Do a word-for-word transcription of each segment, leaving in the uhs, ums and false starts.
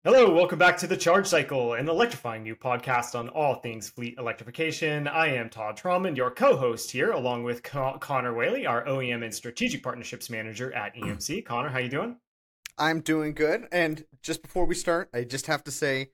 Hello, welcome back to the Charge Cycle, an electrifying new podcast on all things fleet electrification. I am Todd Tromond, your co-host here, along with Con- Connor Whaley, our O E M and Strategic Partnerships Manager at E M C. Connor, how you doing? I'm doing good. And just before we start, I just have to say,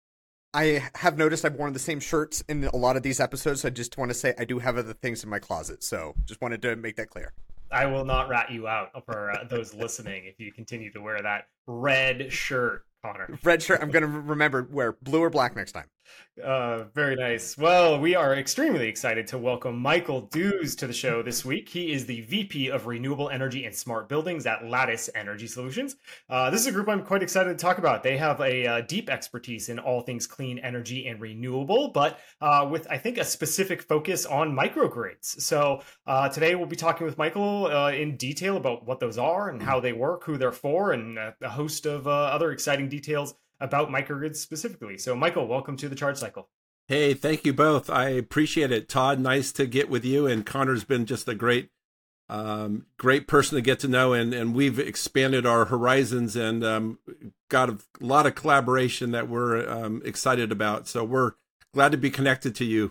I have noticed I've worn the same shirts in a lot of these episodes. So I just want to say I do have other things in my closet. So just wanted to make that clear. I will not rat you out for uh, those listening if you continue to wear that red shirt, Connor. Red shirt. I'm going to remember wear blue or black next time. Uh, very nice. Well, we are extremely excited to welcome Michael Dews to the show this week. He is the V P of Renewable Energy and Smart Buildings at Lattice Energy Solutions. Uh, this is a group I'm quite excited to talk about. They have a uh, deep expertise in all things clean energy and renewable, but uh, with, I think, a specific focus on microgrids. So uh, today we'll be talking with Michael uh, in detail about what those are and how they work, who they're for, and uh, a host of uh, other exciting details about microgrids specifically. So Michael, welcome to the Charge Cycle. Hey, thank you both. I appreciate it. Todd, nice to get with you. And Connor's been just a great, um, great person to get to know. And, and we've expanded our horizons and um, got a lot of collaboration that we're um, excited about. So we're glad to be connected to you.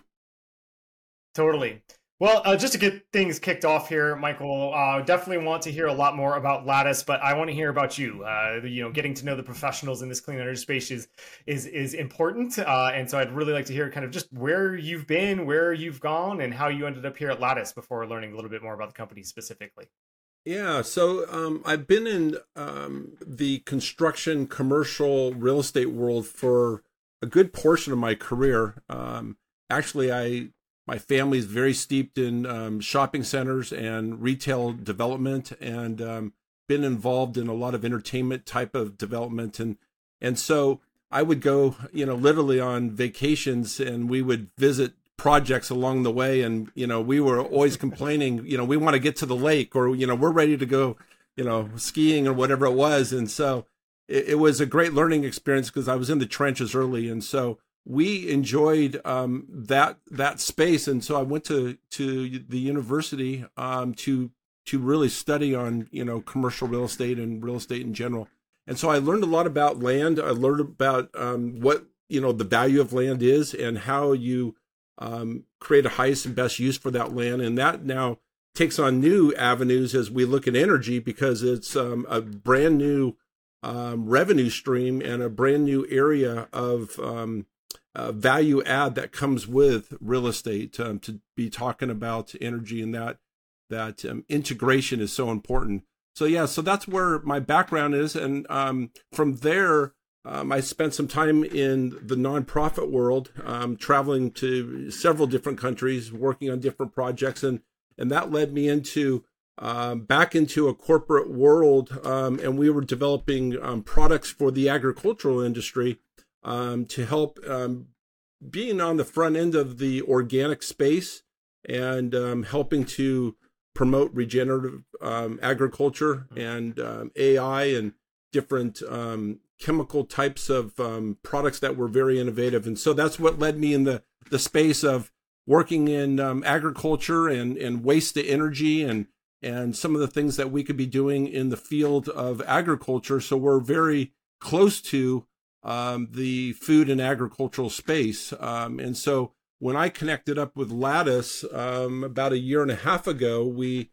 Totally. Well, uh, just to get things kicked off here, Michael, uh, definitely want to hear a lot more about Lattice, but I want to hear about you. Uh, you know, getting to know the professionals in this clean energy space is is is important, uh, and so I'd really like to hear kind of just where you've been, where you've gone, and how you ended up here at Lattice before learning a little bit more about the company specifically. Yeah, so um, I've been in um, the construction, commercial real estate world for a good portion of my career. Um, actually, I. My family is very steeped in um, shopping centers and retail development, and um, been involved in a lot of entertainment type of development. And and so I would go, you know, literally on vacations, and we would visit projects along the way. And, you know, we were always complaining, you know, we want to get to the lake, or, you know, we're ready to go, you know, skiing or whatever it was. And so it, it was a great learning experience because I was in the trenches early. And so we enjoyed um, that that space, and so I went to to the university um, to to really study on you know commercial real estate and real estate in general. And so I learned a lot about land. I learned about um, what you know the value of land is and how you um, create a highest and best use for that land. And that now takes on new avenues as we look at energy, because it's um, a brand new um, revenue stream and a brand new area of um, Uh, value add that comes with real estate. Um, to be talking about energy and that that um, integration is so important. So yeah, so that's where my background is, and um, from there, um, I spent some time in the nonprofit world, um, traveling to several different countries, working on different projects, and and that led me into um, back into a corporate world, um, and we were developing um, products for the agricultural industry. Um, to help um, being on the front end of the organic space and um, helping to promote regenerative um, agriculture and um, A I and different um, chemical types of um, products that were very innovative. And so that's what led me in the, the space of working in um, agriculture and, and waste to energy and, and some of the things that we could be doing in the field of agriculture. So we're very close to Um, the food and agricultural space. Um, and so when I connected up with Lattice um, about a year and a half ago, we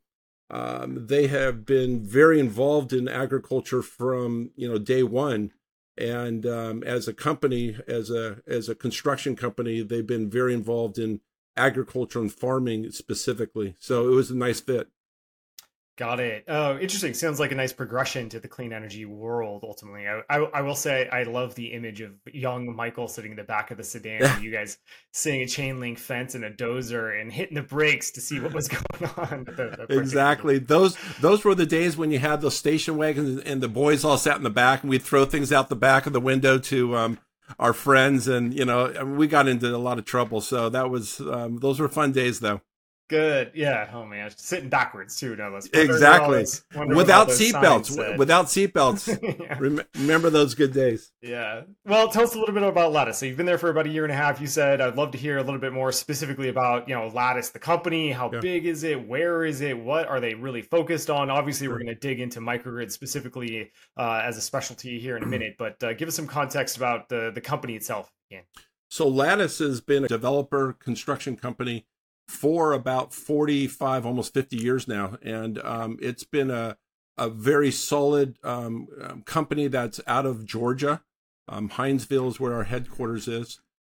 um, they have been very involved in agriculture from you know day one. And um, as a company, as a as a construction company, they've been very involved in agriculture and farming specifically. So it was a nice fit. Got it. Oh, interesting. Sounds like a nice progression to the clean energy world, ultimately. I, I, I will say I love the image of young Michael sitting in the back of the sedan, and you guys seeing a chain link fence and a dozer and hitting the brakes to see what was going on. The, the exactly. Those those were the days when you had those station wagons and the boys all sat in the back, and we'd throw things out the back of the window to um, our friends. And, you know, we got into a lot of trouble. So that was um, those were fun days, though. Good. Yeah. Oh man, sitting backwards too. No, let's exactly without seatbelts. Without seatbelts. Yeah. Rem- remember those good days. Yeah. Well, tell us a little bit about Lattice. So you've been there for about a year and a half. You said I'd love to hear a little bit more specifically about you know Lattice, the company. How Yeah. big is it? Where is it? What are they really focused on? Obviously, Sure. we're going to dig into microgrid specifically uh, as a specialty here in a minute. But uh, give us some context about the the company itself. Yeah. So Lattice has been a developer construction company for about forty-five, almost fifty years now. And um, it's been a, a very solid um, um, company that's out of Georgia. Um, Hinesville is where our headquarters is.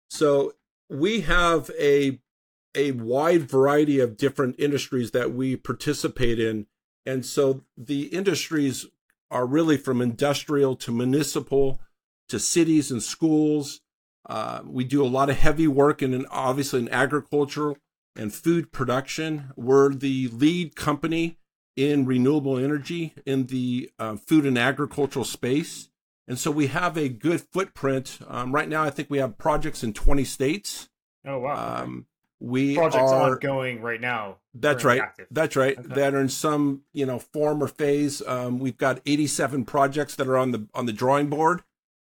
So we have a, a wide variety of different industries that we participate in. And so the industries are really from industrial to municipal to cities and schools. Uh, we do a lot of heavy work in, obviously, in agriculture and food production. We're the lead company in renewable energy in the uh, food and agricultural space. And so we have a good footprint. Um, right now, I think we have projects in twenty states. Oh, wow. Um, we Projects are ongoing right now. That's right. Active. That's right. Okay. That are in some, you know, form or phase. Um, we've got eighty-seven projects that are on the on the drawing board.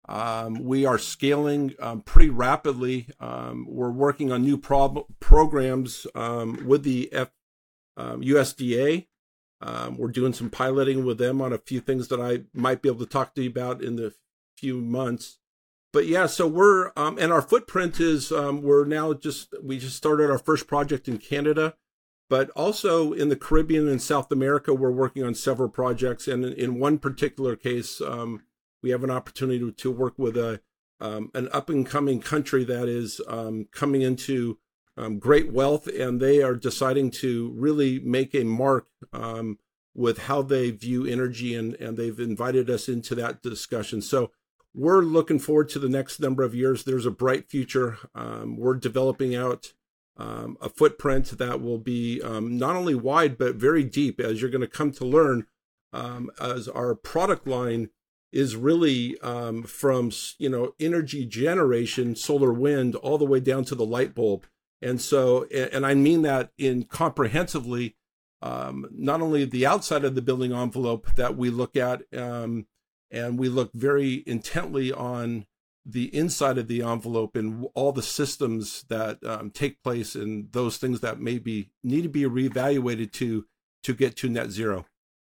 Um, we are scaling um, pretty rapidly. Um, we're working on new prob- programs um, with the F- um, U S D A. Um, we're doing some piloting with them on a few things that I might be able to talk to you about in the few months. But yeah, so we're um, and our footprint is um, we're now just we just started our first project in Canada, but also in the Caribbean and South America, we're working on several projects. And in, in one particular case, um, we have an opportunity to, to work with a um, an up and coming country that is um, coming into um, great wealth, and they are deciding to really make a mark um, with how they view energy, and and they've invited us into that discussion. So we're looking forward to the next number of years. There's a bright future. Um, we're developing out um, a footprint that will be um, not only wide but very deep, as you're going to come to learn, um, as our product line is really um, from, you know, energy generation, solar, wind, all the way down to the light bulb. And so, and I mean that in comprehensively, um, not only the outside of the building envelope that we look at, um, and we look very intently on the inside of the envelope and all the systems that um, take place and those things that maybe need to be reevaluated to to get to net zero.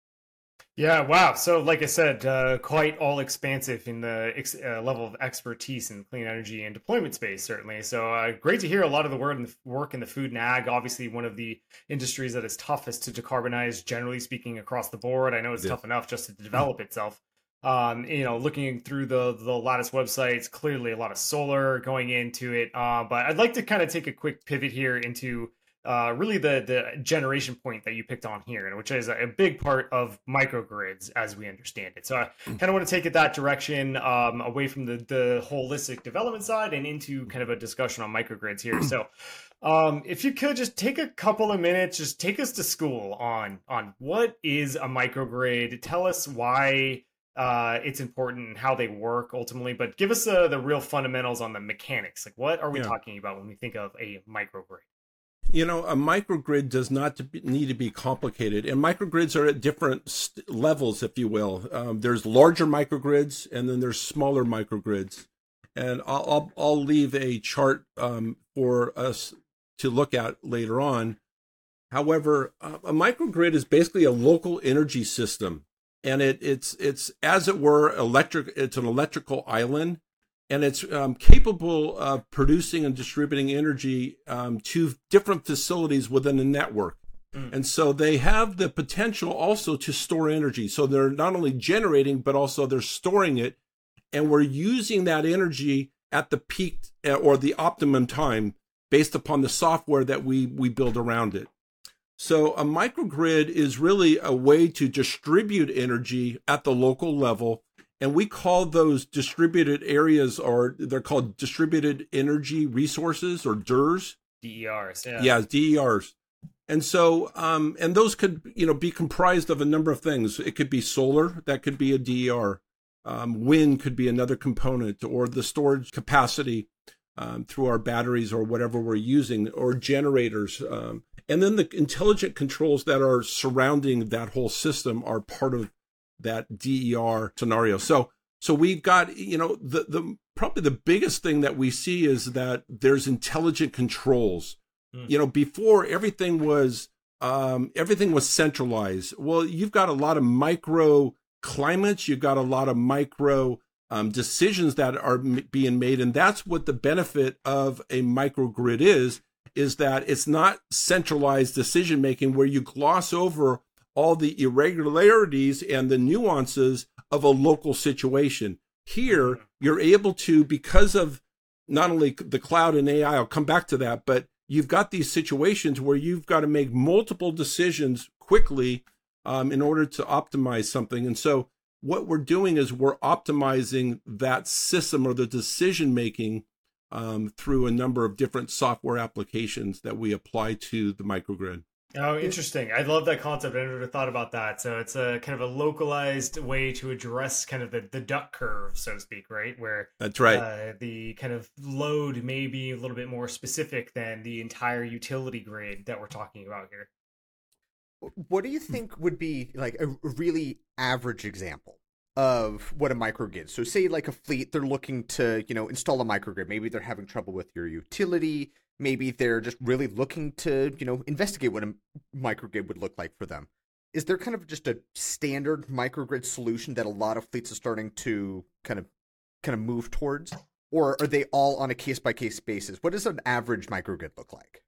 Yeah, wow. So, like I said, uh, quite all expansive in the ex- uh, level of expertise in clean energy and deployment space, certainly. So, uh, great to hear a lot of the word in the work in the food and ag. Obviously, one of the industries that is toughest to decarbonize, generally speaking, across the board. I know it's Yeah. tough enough just to develop itself. Um, you know, looking through the the Lattice websites, clearly a lot of solar going into it. Uh, but I'd like to kind of take a quick pivot here into uh, really the the generation point that you picked on here, which is a big part of microgrids as we understand it. So I kind of want to take it that direction, um, away from the the holistic development side and into kind of a discussion on microgrids here. So um, if you could just take a couple of minutes, just take us to school on on what is a microgrid. Tell us why uh, it's important and how they work ultimately, but give us uh, the real fundamentals on the mechanics. Like, what are we Yeah. talking about when we think of a microgrid? You know, a microgrid does not to be, need to be complicated, and microgrids are at different st- levels, if you will. Um, there's larger microgrids, and then there's smaller microgrids. And I'll I'll, I'll leave a chart um, for us to look at later on. However, uh, a microgrid is basically a local energy system, and it it's it's as it were electric. It's an electrical island. And it's um, capable of producing and distributing energy um, to different facilities within a network. Mm. And so they have the potential also to store energy. So they're not only generating, but also they're storing it. And we're using that energy at the peak or the optimum time based upon the software that we, we build around it. So a microgrid is really a way to distribute energy at the local level. And we call those distributed areas, or they're called distributed energy resources, or D E R S. D E Rs, yeah. Yeah, D E Rs. And so, um, and those could, you know, be comprised of a number of things. It could be solar, that could be a D E R. Um, wind could be another component, or the storage capacity. um, through our batteries or whatever we're using, or generators. Um, and then the intelligent controls that are surrounding that whole system are part of that D E R scenario. So, so we've got, you know, the, the, probably the biggest thing that we see is that there's intelligent controls. Mm. You know, before everything was, um, everything was centralized. Well, you've got a lot of micro climates, you've got a lot of micro um, decisions that are m- being made. And that's what the benefit of a microgrid is, is that it's not centralized decision making where you gloss over all the irregularities and the nuances of a local situation. Here, you're able to, because of not only the cloud and A I, I'll come back to that, but you've got these situations where you've got to make multiple decisions quickly um, in order to optimize something. And so what we're doing is we're optimizing that system or the decision making um, through a number of different software applications that we apply to the microgrid. Oh, interesting. I love that concept. I never thought about that. So it's a kind of a localized way to address kind of the, the duck curve, so to speak, right? Where that's right. Uh, the kind of load may be a little bit more specific than the entire utility grid that we're talking about here. What do you think would be like a really average example of what a microgrid is? So say like a fleet, they're looking to, you know, install a microgrid. Maybe they're having trouble with your utility. Maybe they're just really looking to, you know, investigate what a microgrid would look like for them. Is there kind of just a standard microgrid solution that a lot of fleets are starting to kind of kind of move towards? Or are they all on a case-by-case basis? What does an average microgrid look like?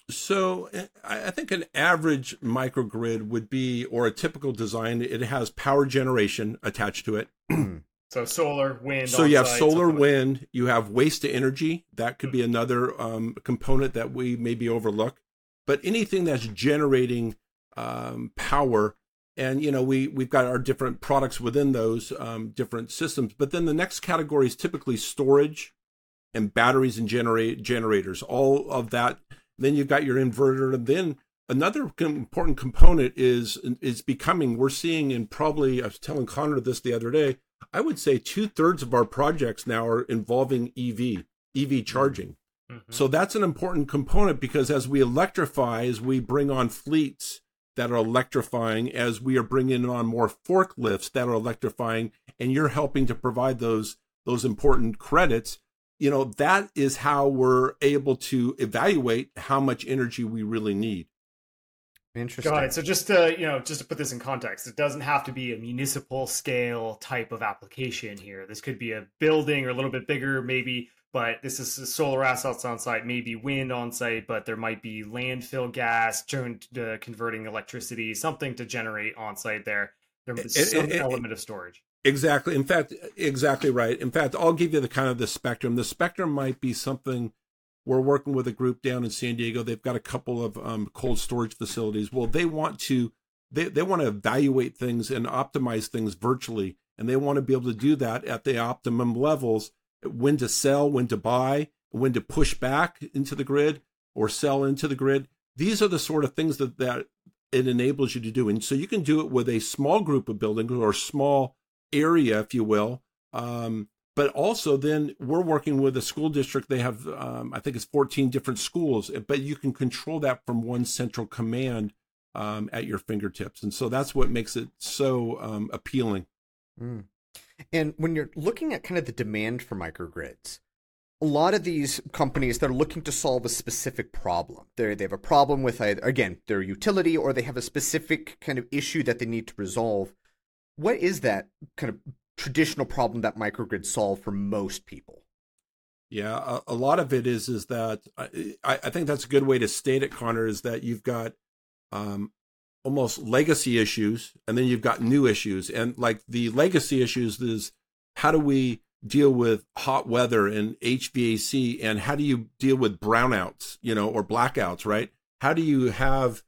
So I think an average microgrid would be, or a typical design, it has power generation attached to it. So solar, wind. So you have solar, wind, you have waste to energy. That could be another um, component that we maybe overlook. But anything that's generating um, power, and you know we we've got our different products within those um, different systems. But then the next category is typically storage and batteries and generate generators. All of that. Then you've got your inverter, and then another important component is is becoming. We're seeing in probably I was telling Connor this the other day. I would say two thirds of our projects now are involving E V, E V charging. Mm-hmm. So that's an important component because as we electrify, as we bring on fleets that are electrifying, as we are bringing on more forklifts that are electrifying, and you're helping to provide those those important credits, you know, that is how we're able to evaluate how much energy we really need. Interesting. Got it. So just to, you know, just to put this in context, it doesn't have to be a municipal scale type of application here. This could be a building or a little bit bigger, maybe, but this is solar assets on site, maybe wind on site, but there might be landfill gas, uh, converting electricity, something to generate on site there. There's it, some it, it, element of storage. Exactly. In fact, exactly right. In fact, I'll give you the kind of the spectrum. The spectrum might be something. We're working with a group down in San Diego. They've got a couple of um, cold storage facilities. Well, they want to they, they want to evaluate things and optimize things virtually, and they want to be able to do that at the optimum levels, when to sell, when to buy, when to push back into the grid or sell into the grid. These are the sort of things that, that it enables you to do. And so you can do it with a small group of buildings or small area, if you will. Um, But also then we're working with a school district. They have, um, I think it's fourteen different schools, but you can control that from one central command um, at your fingertips. And so that's what makes it so um, appealing. Mm. And when you're looking at kind of the demand for microgrids, a lot of these companies, they're looking to solve a specific problem. They they have a problem with, either, again, their utility, or they have a specific kind of issue that they need to resolve. What is that kind of traditional problem that microgrids solve for most people? Yeah, a, a lot of it is is that I, I think that's a good way to state it, Connor, is that you've got um, almost legacy issues, and then you've got new issues. And like the legacy issues is how do we deal with hot weather and H V A C, and how do you deal with brownouts, you know, or blackouts, right? How do you have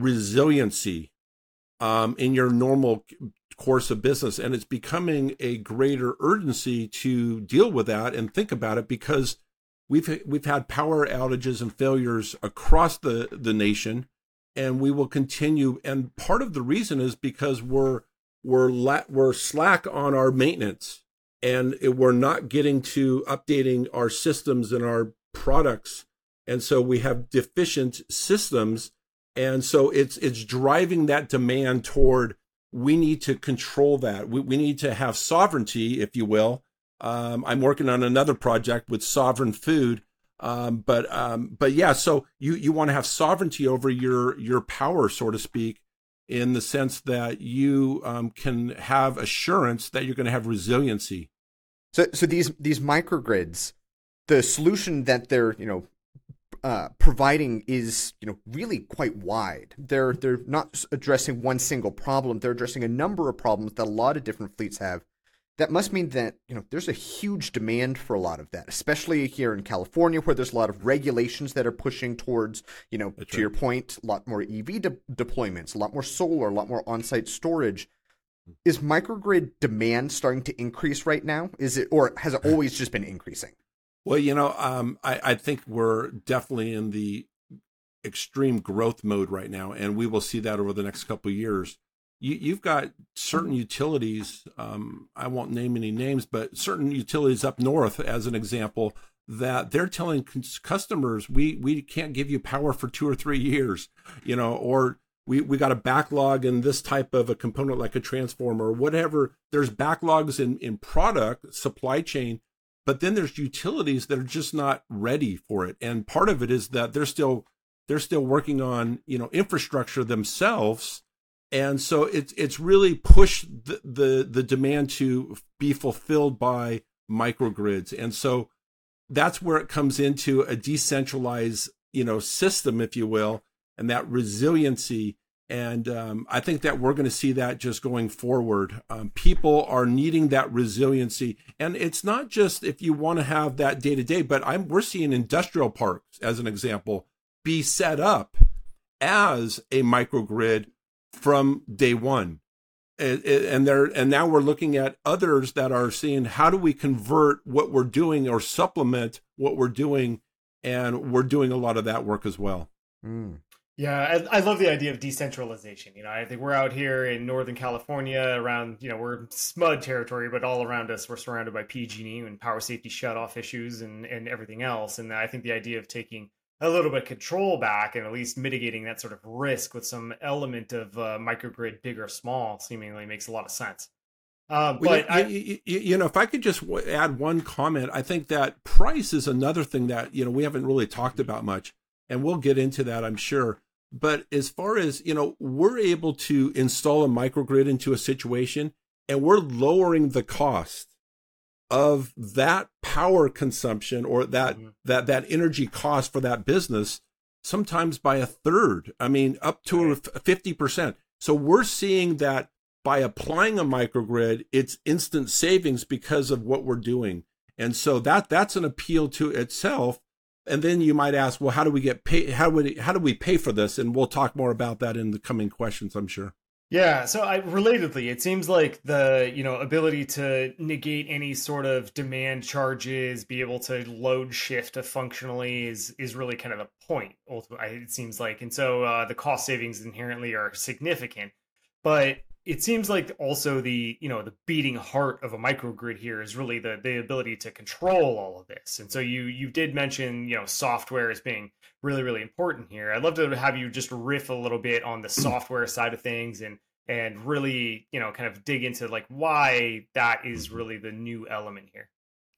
resiliency um, in your normal course of business? And it's becoming a greater urgency to deal with that and think about it, because we've we've had power outages and failures across the the nation, and we will continue. And part of the reason is because we're we're la- we're slack on our maintenance, and we're not getting to updating our systems and our products. And so we have deficient systems. And so it's it's driving that demand toward, we need to control that. We, we need to have sovereignty, if you will. Um, I'm working on another project with Sovereign Food. Um, but um, but yeah, so you, you want to have sovereignty over your, your power, so to speak, in the sense that you um, can have assurance that you're going to have resiliency. So so these these microgrids, the solution that they're, you know, Uh, providing is, you know, really quite wide. They're they're not addressing one single problem. They're addressing a number of problems that a lot of different fleets have. That must mean that, you know, there's a huge demand for a lot of that, especially here in California, where there's a lot of regulations that are pushing towards, you know, That's to right. your point, a lot more E V de- deployments, a lot more solar, a lot more on-site storage. Is microgrid demand starting to increase right now? Is it, or has it always just been increasing? Well, you know, um, I, I think we're definitely in the extreme growth mode right now, and we will see that over the next couple of years. You, you've got certain utilities, um, I won't name any names, but certain utilities up north, as an example, that they're telling customers, we, we can't give you power for two or three years, you know, or we, we got a backlog in this type of a component like a transformer or whatever. There's backlogs in, in product supply chain. But then there's utilities that are just not ready for it. And part of it is that they're still they're still working on, you know, infrastructure themselves. And so it's it's really pushed the, the, the demand to be fulfilled by microgrids. And so that's where it comes into a decentralized, you know, system, if you will, and that resiliency. And um, I think that we're going to see that just going forward. Um, people are needing that resiliency. And it's not just if you want to have that day to day, but I'm, we're seeing industrial parks, as an example, be set up as a microgrid from day one. And, and, they're, and now we're looking at others that are seeing, how do we convert what we're doing or supplement what we're doing? And we're doing a lot of that work as well. Mm. Yeah, I, I love the idea of decentralization. You know, I think we're out here in Northern California around, you know, we're S M U D territory, but all around us, we're surrounded by P G and E and power safety shutoff issues and, and everything else. And I think the idea of taking a little bit of control back and at least mitigating that sort of risk with some element of uh, microgrid, big or small, seemingly makes a lot of sense. Um, well, but you, I, you, you, you know, if I could just add one comment, I think that price is another thing that, you know, we haven't really talked about much, and we'll get into that, I'm sure. But as far as, you know, we're able to install a microgrid into a situation, and we're lowering the cost of that power consumption or that mm-hmm. that that energy cost for that business, sometimes by a third. I mean, up to right. fifty percent. So we're seeing that by applying a microgrid, it's instant savings because of what we're doing. And so that that's an appeal to itself. And then you might ask, well, how do we get pay? How do we, how do we pay for this? And we'll talk more about that in the coming questions, I'm sure. Yeah. So I, relatedly, it seems like the, you know, ability to negate any sort of demand charges, be able to load shift functionally is, is really kind of the point. Ultimately, it seems like. And so uh, the cost savings inherently are significant, but it seems like also the, you know, the beating heart of a microgrid here is really the the ability to control all of this. And so you you did mention, you know, software as being really, really important here. I'd love to have you just riff a little bit on the software side of things and and really, you know, kind of dig into like why that is really the new element here.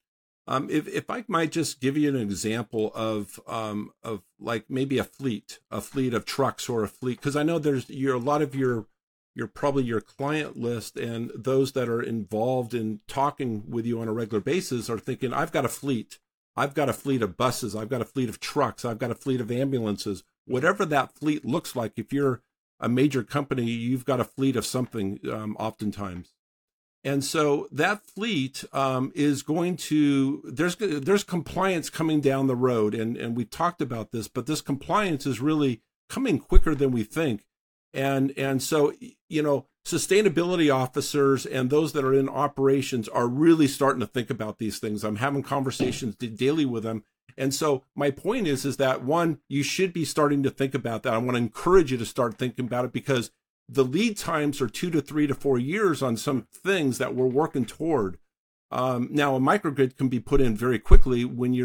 Um, if if I might just give you an example of um of like maybe a fleet, a fleet of trucks or a fleet, because I know there's you're a lot of your You're probably your client list and those that are involved in talking with you on a regular basis are thinking, I've got a fleet. I've got a fleet of buses. I've got a fleet of trucks. I've got a fleet of ambulances. Whatever that fleet looks like, if you're a major company, you've got a fleet of something um, oftentimes. And so that fleet um, is going to, there's there's compliance coming down the road. And, and we talked about this, but this compliance is really coming quicker than we think. And and so, you know, sustainability officers and those that are in operations are really starting to think about these things. I'm having conversations daily with them. And so my point is, is that, one, you should be starting to think about that. I want to encourage you to start thinking about it because the lead times are two to three to four years on some things that we're working toward. Um, now, a microgrid can be put in very quickly when you're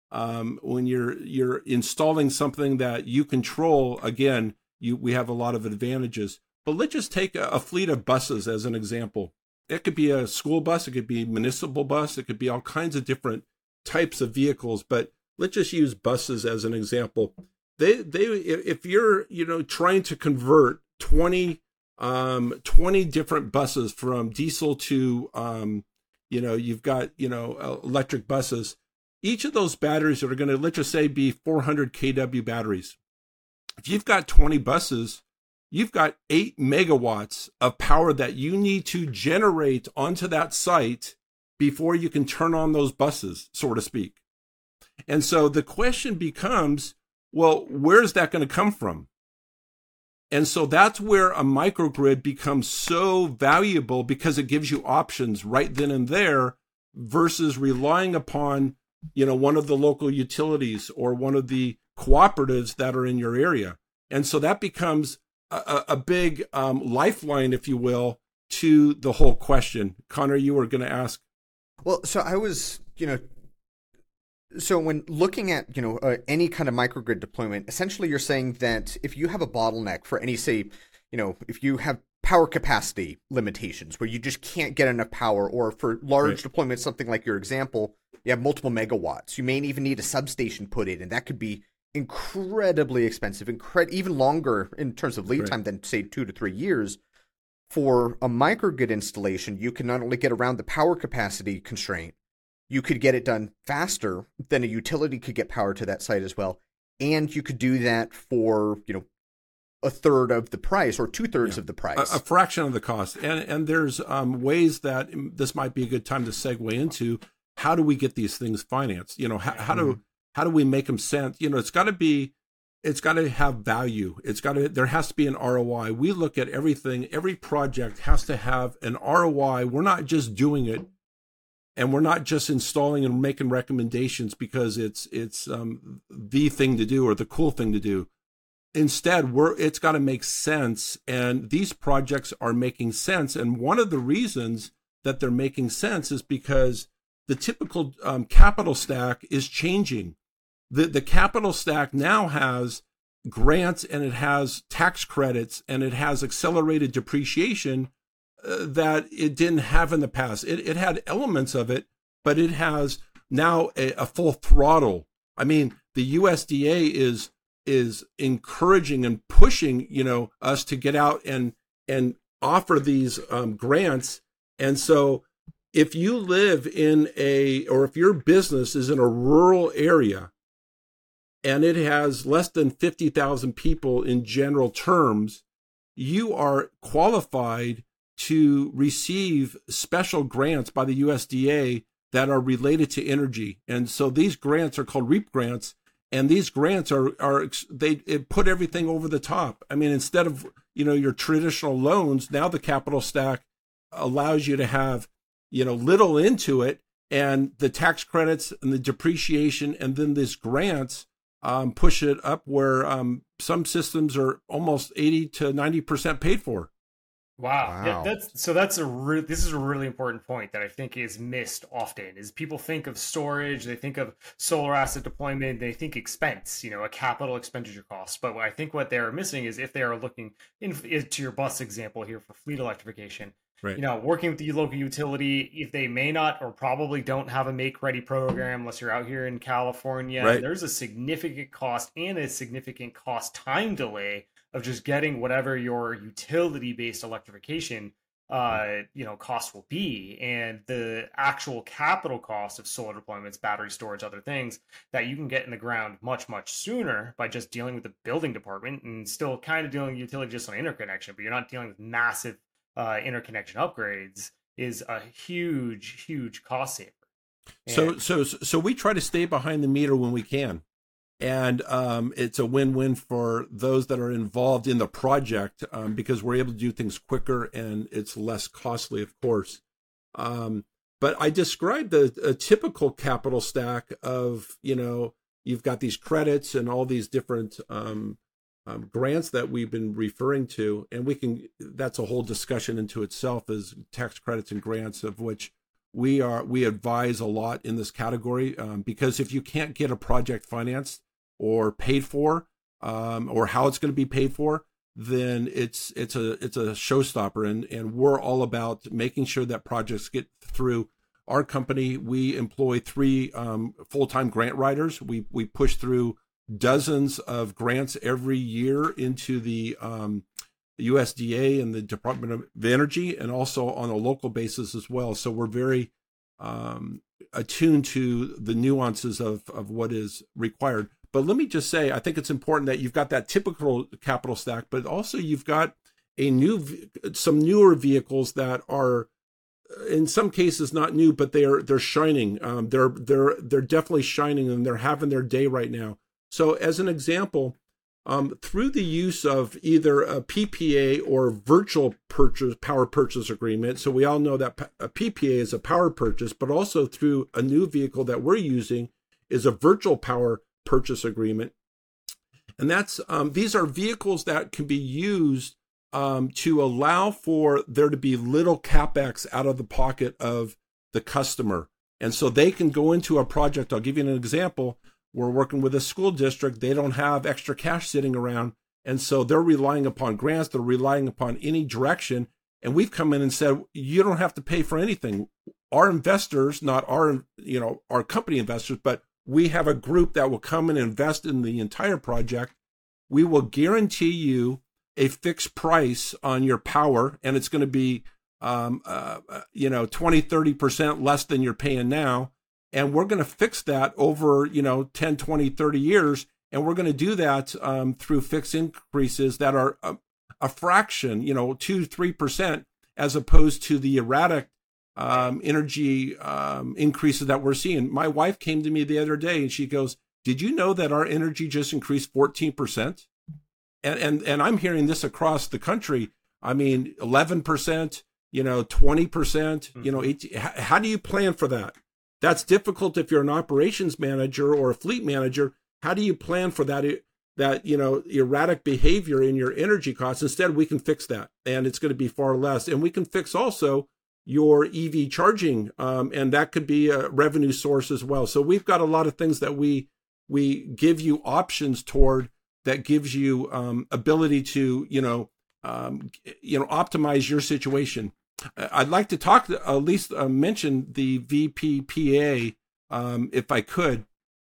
Um, when you're you're installing something that you control, again, you we have a lot of advantages. But let's just take a, a fleet of buses as an example. It could be a school bus, it could be a municipal bus, it could be all kinds of different types of vehicles. But let's just use buses as an example. They they if you're you know trying to convert twenty um, twenty different buses from diesel to um, you know you've got you know electric buses. Each of those batteries are going to, let's just say, be four hundred kilowatt batteries. If you've got twenty buses, you've got eight megawatts of power that you need to generate onto that site before you can turn on those buses, so to speak. And so the question becomes, well, where's that going to come from? And so that's where a microgrid becomes so valuable, because it gives you options right then and there versus relying upon you know, one of the local utilities or one of the cooperatives that are in your area. And so that becomes a, a big um, lifeline, if you will, to the whole question. Connor, you were going to ask. Well, so I was, you know, so when looking at, you know, uh, any kind of microgrid deployment, essentially you're saying that if you have a bottleneck for any, say, you know, if you have power capacity limitations where you just can't get enough power, or for large right. deployments, something like your example, you have multiple megawatts. You may even need a substation put in, and that could be incredibly expensive, incred- even longer in terms of lead right. time than, say, two to three years. For a microgrid installation, you can not only get around the power capacity constraint, you could get it done faster than a utility could get power to that site as well, and you could do that for, you know, a third of the price or two thirds yeah. of the price, a, a fraction of the cost. And and there's um, ways that this might be a good time to segue into. How do we get these things financed? You know, how, how do mm-hmm. how do we make them sense? You know, it's got to be, it's got to have value. It's got to, there has to be an R O I. We look at everything. Every project has to have an R O I. We're not just doing it, and we're not just installing and making recommendations because it's it's um, the thing to do or the cool thing to do. Instead, we're it's got to make sense, and these projects are making sense. And one of the reasons that they're making sense is because the typical um, capital stack is changing. The the capital stack now has grants, and it has tax credits, and it has accelerated depreciation uh, that it didn't have in the past. It it had elements of it, but it has now a, a full throttle. I mean, the U S D A is is encouraging and pushing, you know, us to get out and and offer these um, grants. And so if you live in a, or if your business is in a rural area and it has less than fifty thousand people in general terms, you are qualified to receive special grants by the U S D A that are related to energy. And so these grants are called REAP grants. And these grants are, are they it put everything over the top. I mean, instead of, you know, your traditional loans, now the capital stack allows you to have, you know, little into it, and the tax credits and the depreciation, and then these grants um, push it up where um, some systems are almost eighty to ninety percent paid for. Wow. Wow. Yeah, that's so that's a re- this is a really important point that I think is missed often. Is people think of storage, they think of solar asset deployment, they think expense, you know, a capital expenditure cost. But I think what they're missing is if they are looking in, into your bus example here for fleet electrification, right. you know, working with the local utility, if they may not or probably don't have a make ready program, unless you're out here in California, right. there's a significant cost and a significant cost time delay of just getting whatever your utility-based electrification, uh, you know, cost will be, and the actual capital cost of solar deployments, battery storage, other things that you can get in the ground much, much sooner by just dealing with the building department and still kind of dealing with utility just on interconnection, but you're not dealing with massive uh, interconnection upgrades, is a huge, huge cost saver. And so, so, so we try to stay behind the meter when we can. And um, it's a win-win for those that are involved in the project um, because we're able to do things quicker and it's less costly, of course. Um, but I described a, a typical capital stack of, you know, you've got these credits and all these different um, um, grants that we've been referring to. And we can, that's a whole discussion into itself, is tax credits and grants, of which we are we advise a lot in this category, um, because if you can't get a project financed or paid for, um, or how it's going to be paid for, then it's it's a it's a showstopper. And and we're all about making sure that projects get through. Our company, we employ three um, full-time grant writers. We we push through dozens of grants every year into the um, U S D A and the Department of Energy, and also on a local basis as well. So we're very um, attuned to the nuances of, of what is required. But let me just say, I think it's important that you've got that typical capital stack, but also you've got a new, some newer vehicles that are, in some cases not new, but they're they're shining. Um, they're they're they're definitely shining, and they're having their day right now. So, as an example, um, through the use of either a P P A or virtual purchase power purchase agreement. So we all know that a P P A is a power purchase, but also through a new vehicle that we're using is a virtual power purchase agreement, and that's um, these are vehicles that can be used Um, to allow for there to be little capex out of the pocket of the customer. And so they can go into a project. I'll give you an example. We're working with a school district. They don't have extra cash sitting around. And so they're relying upon grants. They're relying upon any direction. And we've come in and said, you don't have to pay for anything. Our investors, not our, you know, our company investors, but we have a group that will come and invest in the entire project. We will guarantee you a fixed price on your power, and it's going to be, um, uh, you know, twenty, thirty percent less than you're paying now. And we're going to fix that over, you know, ten, twenty, thirty years. And we're going to do that um, through fixed increases that are a, a fraction, you know, two, three percent, as opposed to the erratic um, energy um, increases that we're seeing. My wife came to me the other day and she goes, did you know that our energy just increased fourteen percent? And, and and I'm hearing this across the country. I mean, eleven percent, you know, twenty percent, you know, eighteen, how do you plan for that? That's difficult if you're an operations manager or a fleet manager. How do you plan for that, that, you know, erratic behavior in your energy costs? Instead, we can fix that, and it's going to be far less. And we can fix also your E V charging, um, and that could be a revenue source as well. So we've got a lot of things that we we give you options toward, that gives you um, ability to, you know, um, you know, optimize your situation. I'd like to talk, at least uh, mention the V P P A, um, if I could.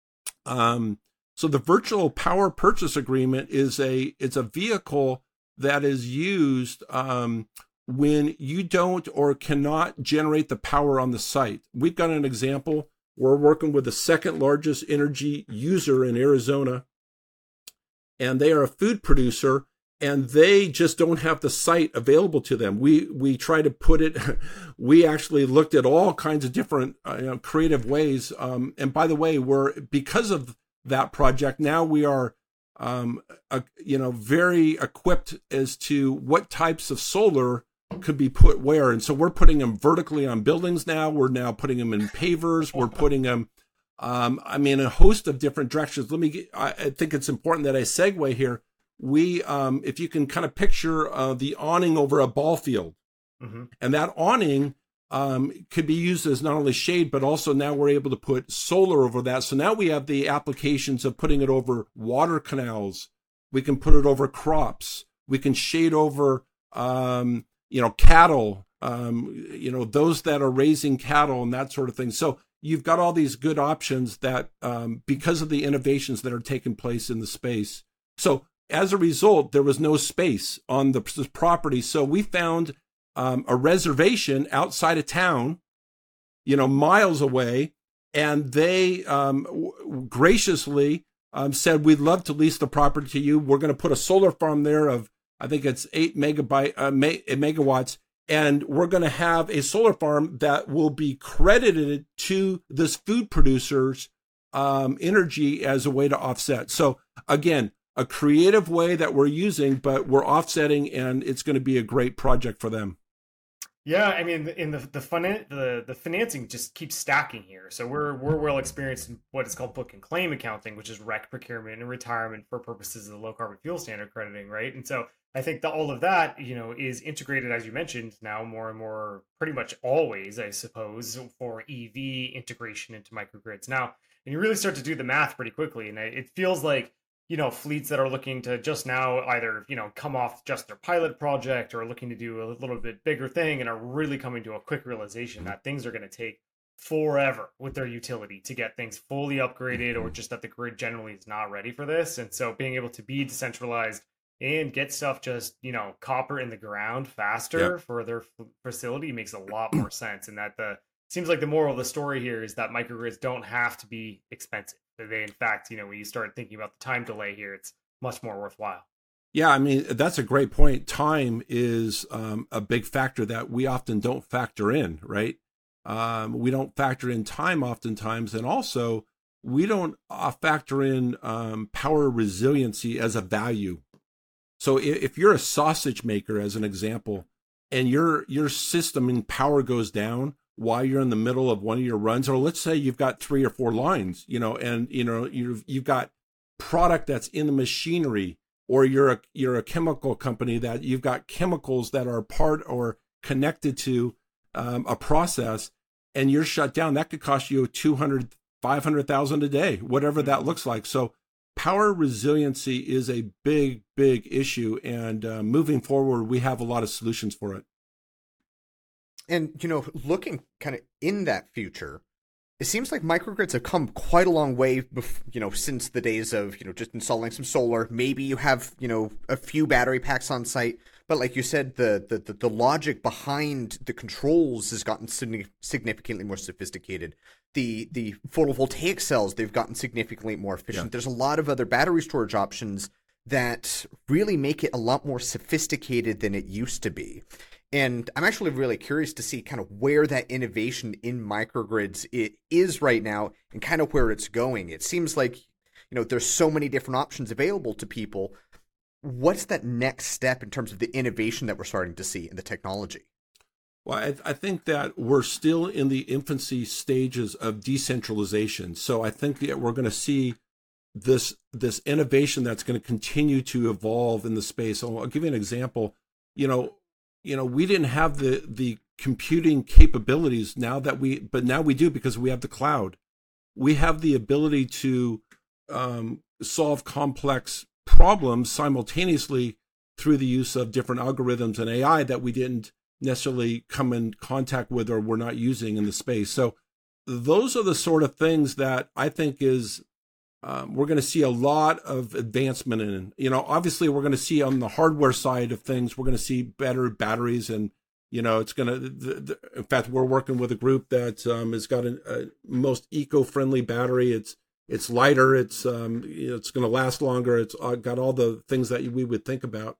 Um, so the virtual power purchase agreement is a it's a vehicle that is used um, when you don't or cannot generate the power on the site. We've got an example. We're working with the second largest energy user in Arizona, and they are a food producer, and they just don't have the site available to them. We we try to put it, we actually looked at all kinds of different uh, you know, creative ways. Um, and by the way, we're, because of that project, now we are, um, uh, you know, very equipped as to what types of solar could be put where. And so we're putting them vertically on buildings now. We're now putting them in pavers. We're putting them, um, I mean, a host of different directions. Let me get, I, I think it's important that I segue here. We, um, if you can kind of picture uh, the awning over a ball field, mm-hmm. and that awning um, could be used as not only shade, but also now we're able to put solar over that. So now we have the applications of putting it over water canals. We can put it over crops. We can shade over, um, you know, cattle, um, you know, those that are raising cattle and that sort of thing. So you've got all these good options that, um, because of the innovations that are taking place in the space. So as a result, there was no space on the property. So we found um, a reservation outside of town, you know, miles away. And they um, w- graciously um, said, we'd love to lease the property to you. We're going to put a solar farm there of, I think it's eight megabyte uh, me- megawatts. And we're going to have a solar farm that will be credited to this food producer's um, energy as a way to offset. So again, a creative way that we're using, but we're offsetting, and it's going to be a great project for them. Yeah, I mean, in the the fun the the financing just keeps stacking here. So we're we're well experienced in what is called book and claim accounting, which is rec procurement and retirement for purposes of the low carbon fuel standard crediting, right? And so I think that all of that, you know, is integrated, as you mentioned, now more and more, pretty much always, I suppose, for E V integration into microgrids. Now, and you really start to do the math pretty quickly, and it feels like, you know, fleets that are looking to just now either, you know, come off just their pilot project or looking to do a little bit bigger thing and are really coming to a quick realization that things are going to take forever with their utility to get things fully upgraded, or just that the grid generally is not ready for this. And so being able to be decentralized and get stuff just, you know, copper in the ground faster Yep. for their f- facility makes a lot more sense. And that the seems like the moral of the story here is that microgrids don't have to be expensive. They, in fact, you know, when you start thinking about the time delay here, it's much more worthwhile. Yeah, I mean, that's a great point. Time is um, a big factor that we often don't factor in, right? Um, we don't factor in time oftentimes. And also, we don't uh, factor in um, power resiliency as a value. So if, if you're a sausage maker, as an example, and your your system in power goes down while you're in the middle of one of your runs, or let's say you've got three or four lines, you know, and you know you've you've got product that's in the machinery, or you're a you're a chemical company that you've got chemicals that are part or connected to um, a process, and you're shut down, that could cost you two hundred, five hundred thousand a day, whatever that looks like. So power resiliency is a big, big issue, and uh, moving forward, we have a lot of solutions for it. And, you know, looking kind of in that future, it seems like microgrids have come quite a long way, bef- you know, since the days of, you know, just installing some solar. Maybe you have, you know, a few battery packs on site. But like you said, the the, the, the logic behind the controls has gotten significantly more sophisticated. The the photovoltaic cells, they've gotten significantly more efficient. Yeah. There's a lot of other battery storage options that really make it a lot more sophisticated than it used to be. And I'm actually really curious to see kind of where that innovation in microgrids it is right now and kind of where it's going. It seems like, you know, there's so many different options available to people. What's that next step in terms of the innovation that we're starting to see in the technology? Well, I, I think that we're still in the infancy stages of decentralization. So I think that we're going to see this this innovation that's going to continue to evolve in the space. I'll, I'll give you an example. You know, you know, we didn't have the the computing capabilities now that we, but now we do because we have the cloud. We have the ability to um, solve complex problems simultaneously through the use of different algorithms and A I that we didn't necessarily come in contact with or we're not using in the space. So those are the sort of things that I think is um, we're going to see a lot of advancement in. You know, obviously we're going to see on the hardware side of things, we're going to see better batteries, and you know, it's going to. In fact, we're working with a group that um, has got a, a most eco-friendly battery. It's it's lighter. It's um, you know, it's going to last longer. It's got all the things that we would think about.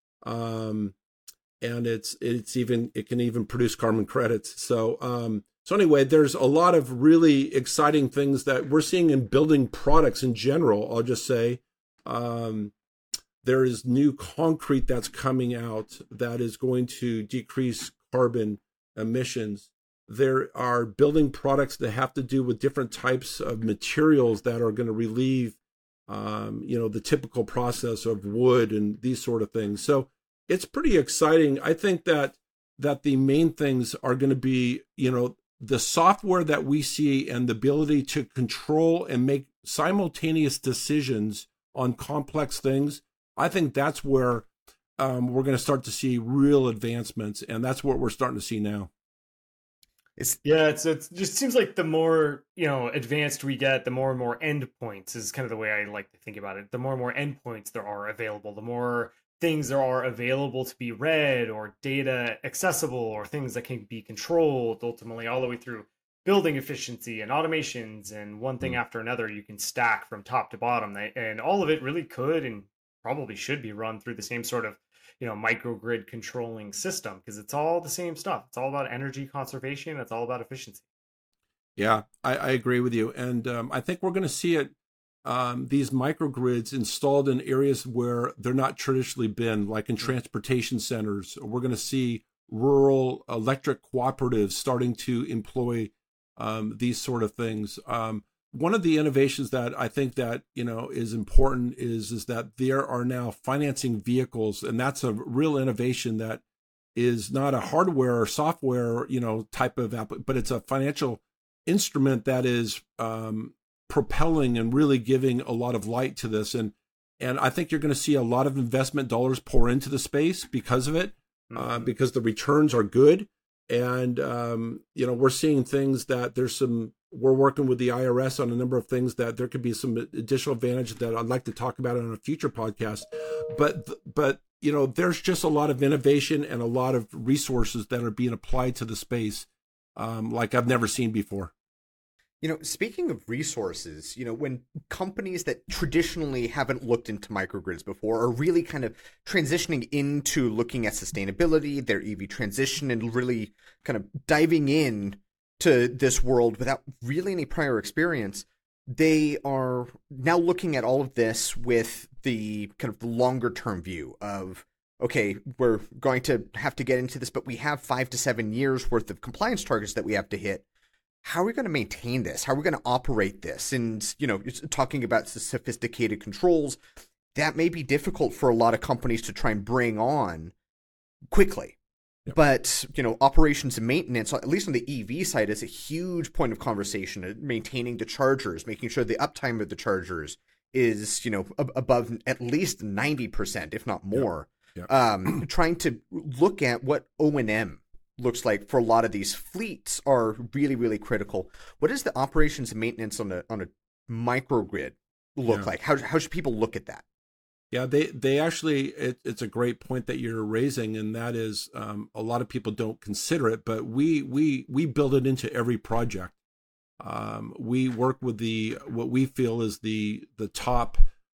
Um, and it's it's even it can even produce carbon credits. So um, so anyway, there's a lot of really exciting things that we're seeing in building products in general. I'll just say um, there is new concrete that's coming out that is going to decrease carbon emissions. There are building products that have to do with different types of materials that are going to relieve, um, you know, the typical process of wood and these sort of things. So it's pretty exciting. I think that that the main things are going to be, you know, the software that we see and the ability to control and make simultaneous decisions on complex things. I think that's where um, we're going to start to see real advancements, and that's what we're starting to see now. It's, yeah, it's it just seems like the more, you know, advanced we get, the more and more endpoints is kind of the way I like to think about it. The more and more endpoints there are available, the more things there are available to be read, or data accessible, or things that can be controlled, ultimately all the way through building efficiency and automations and one thing mm. after another you can stack from top to bottom. And all of it really could and probably should be run through the same sort of, you know, microgrid controlling system, because it's all the same stuff. It's all about energy conservation. It's all about efficiency. Yeah, I, I agree with you. And um, I think we're going to see it, um, these microgrids installed in areas where they're not traditionally been, like in transportation centers. We're going to see rural electric cooperatives starting to employ um, these sort of things. Um, one of the innovations that I think that, you know, is important is, is that there are now financing vehicles, and that's a real innovation that is not a hardware or software, you know, type of app, but it's a financial instrument that is um, propelling and really giving a lot of light to this. And, and I think you're going to see a lot of investment dollars pour into the space because of it, mm-hmm. uh, because the returns are good. And, um, you know, we're seeing things that there's some, we're working with the I R S on a number of things that there could be some additional advantage that I'd like to talk about on a future podcast. But, but, you know, there's just a lot of innovation and a lot of resources that are being applied to the space um, like I've never seen before. You know, speaking of resources, you know, when companies that traditionally haven't looked into microgrids before are really kind of transitioning into looking at sustainability, their E V transition, and really kind of diving in to this world without really any prior experience, they are now looking at all of this with the kind of the longer term view of, okay, we're going to have to get into this, but we have five to seven years worth of compliance targets that we have to hit. How are we going to maintain this? How are we going to operate this? And, you know, talking about sophisticated controls, that may be difficult for a lot of companies to try and bring on quickly. Yep. But, you know, operations and maintenance, at least on the E V side, is a huge point of conversation. Maintaining the chargers, making sure the uptime of the chargers is, you know, ab- above at least ninety percent, if not more. Yep. Yep. Um, trying to look at what O and M looks like for a lot of these fleets are really, really critical. What does the operations and maintenance on a on a microgrid look yeah. like? How how should people look at that? Yeah, they they actually it, it's a great point that you're raising, and that is um, a lot of people don't consider it, but we we we build it into every project. Um, we work with the what we feel is the the top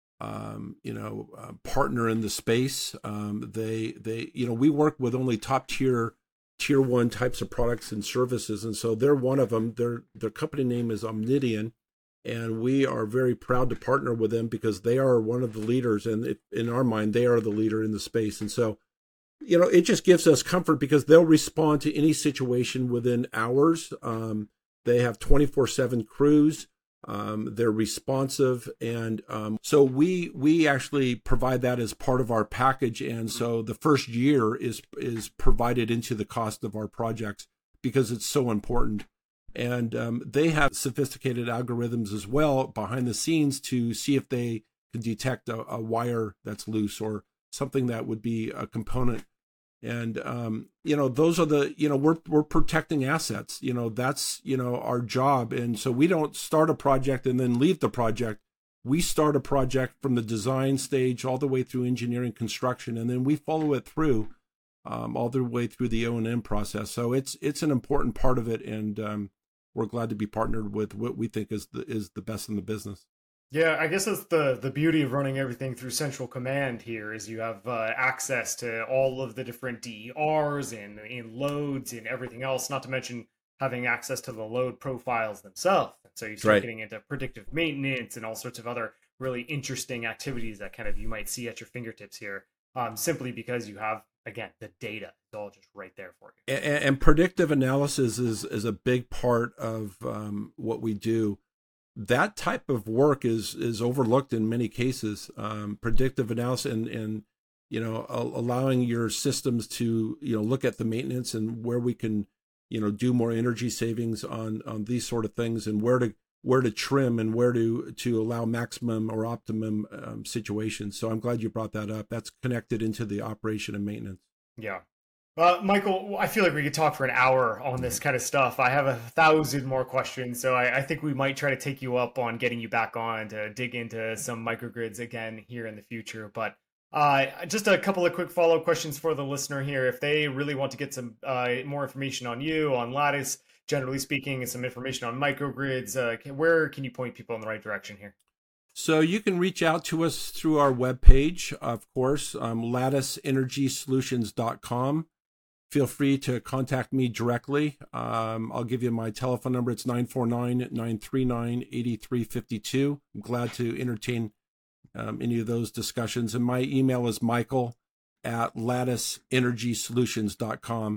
um, you know uh, partner in the space. Um, they they you know we work with only top tier. tier one types of products and services. And so they're one of them. Their their company name is Omnidian, and we are very proud to partner with them because they are one of the leaders. And it, in our mind, they are the leader in the space. And so, you know, it just gives us comfort because they'll respond to any situation within hours. Um, they have twenty-four seven crews. Um, they're responsive. And um, so we we actually provide that as part of our package. And so the first year is is provided into the cost of our projects because it's so important. And um, they have sophisticated algorithms as well behind the scenes to see if they can detect a, a wire that's loose or something that would be a component. And, um, you know, those are the, you know, we're, we're protecting assets, you know, that's, you know, our job. And so we don't start a project and then leave the project. We start a project from the design stage all the way through engineering construction, and then we follow it through um, all the way through the O and M process. So it's, it's an important part of it. And um, we're glad to be partnered with what we think is the, is the best in the business. Yeah, I guess that's the the beauty of running everything through central command here is you have uh, access to all of the different D E Rs and, and loads and everything else, not to mention having access to the load profiles themselves. So you start right. getting into predictive maintenance and all sorts of other really interesting activities that kind of you might see at your fingertips here, um, simply because you have, again, the data. It's all just right there for you. And, and predictive analysis is, is a big part of um, what we do. That type of work is is overlooked in many cases. Um, predictive analysis and, and you know allowing your systems to you know look at the maintenance and where we can you know do more energy savings on on these sort of things, and where to where to trim and where to to allow maximum or optimum um, situations. So I'm glad you brought that up. That's connected into the operation and maintenance. Yeah. Uh, Michael, I feel like we could talk for an hour on this kind of stuff. I have a thousand more questions, so I, I think we might try to take you up on getting you back on to dig into some microgrids again here in the future. But uh, just a couple of quick follow-up questions for the listener here. If they really want to get some uh, more information on you, on Lattice, generally speaking, and some information on microgrids, uh, where can you point people in the right direction here? So you can reach out to us through our webpage, of course, um, lattice energy solutions dot com. Feel free to contact me directly. Um, I'll give you my telephone number. It's nine four nine, nine three nine, eight three five two. I'm glad to entertain um, any of those discussions. And my email is michael at lattice energy solutions dot com.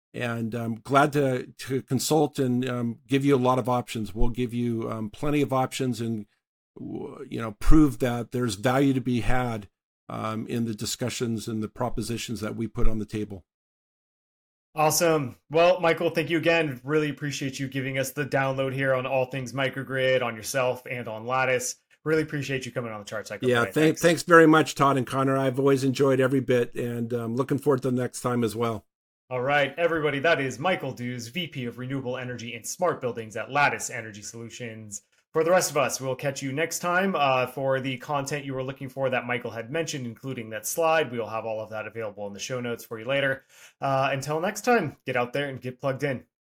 and I'm glad to to consult and um, give you a lot of options. We'll give you um, plenty of options, and you know, prove that there's value to be had um, in the discussions and the propositions that we put on the table. Awesome. Well, Michael, thank you again. Really appreciate you giving us the download here on all things microgrid, on yourself and on Lattice. Really appreciate you coming on the Chart Cycle. Yeah, today. Th- thanks. thanks very much, Todd and Connor. I've always enjoyed every bit, and um, looking forward to the next time as well. All right, everybody, that is Michael Dews, V P of Renewable Energy and Smart Buildings at Lattice Energy Solutions. For the rest of us, we'll catch you next time uh, for the content you were looking for that Michael had mentioned, including that slide. We'll have all of that available in the show notes for you later. Uh, until next time, get out there and get plugged in.